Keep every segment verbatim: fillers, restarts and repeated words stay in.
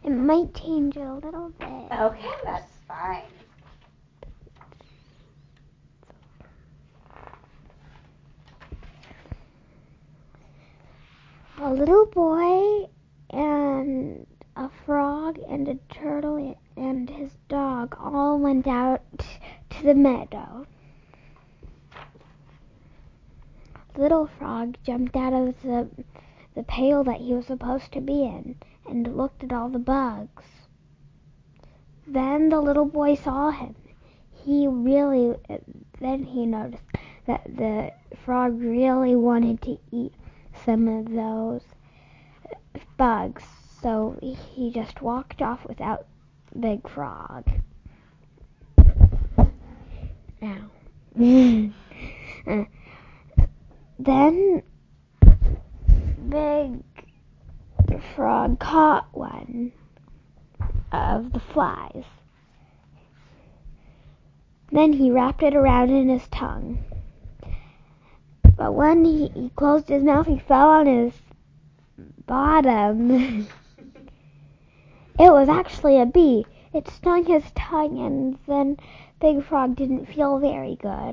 It might change a little bit. Okay, that's fine. A little boy and a frog and a turtle and his dog all went out to the meadow. Little Frog jumped out of the, the pail that he was supposed to be in and looked at all the bugs. Then the little boy saw him. He really, then he noticed that the frog really wanted to eat some of those bugs, so he just walked off without Big Frog. Now, then Big Frog caught one of the flies. Then he wrapped it around in his tongue. But when he, he closed his mouth, he fell on his bottom. It was actually a bee. It stung his tongue, and then Big Frog didn't feel very good.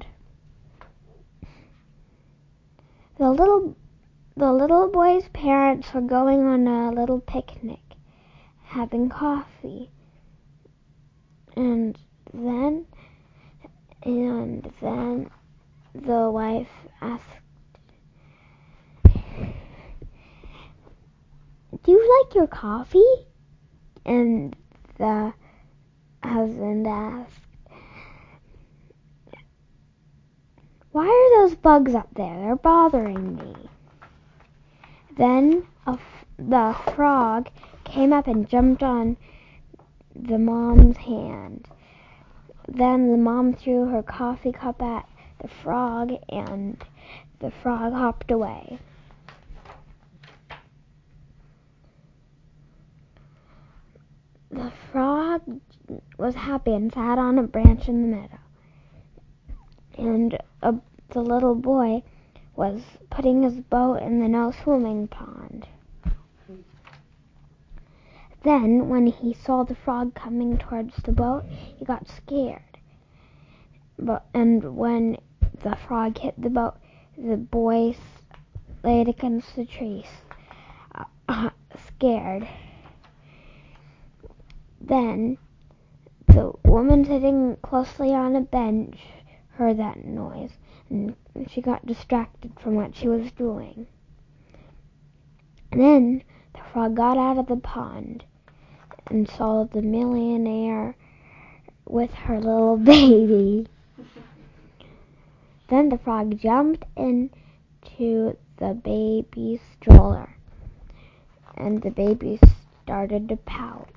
The little the little boy's parents were going on a little picnic, having coffee. And then and then the wife asked, "Do you like your coffee?" And the husband asked, "Why are those bugs up there? They're bothering me." Then a f- the frog came up and jumped on the mom's hand. Then the mom threw her coffee cup at the frog, and the frog hopped away. The frog was happy and sat on a branch in the meadow. And a, the little boy was putting his boat in the no swimming pond. Then, when he saw the frog coming towards the boat, he got scared. But and when the frog hit the boat, the boy laid against the tree, uh, scared. Then the woman sitting closely on a bench heard that noise, and she got distracted from what she was doing. And then the frog got out of the pond and saw the millionaire with her little baby. Then the frog jumped into the baby's stroller, and the baby started to pout.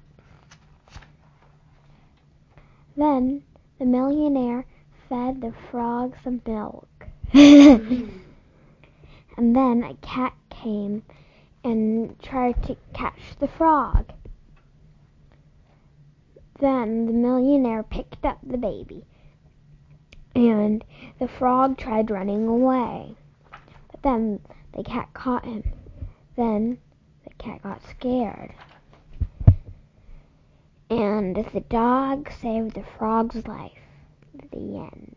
Then the millionaire fed the frog some milk. And then a cat came and tried to catch the frog. Then the millionaire picked up the baby, and the frog tried running away. But then the cat caught him. Then the cat got scared. And the dog saved the frog's life. The end.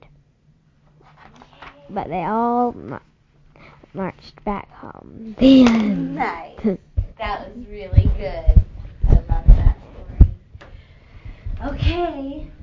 But they all ma- marched back home. The end. Nice. That was really good. I love that story. Okay.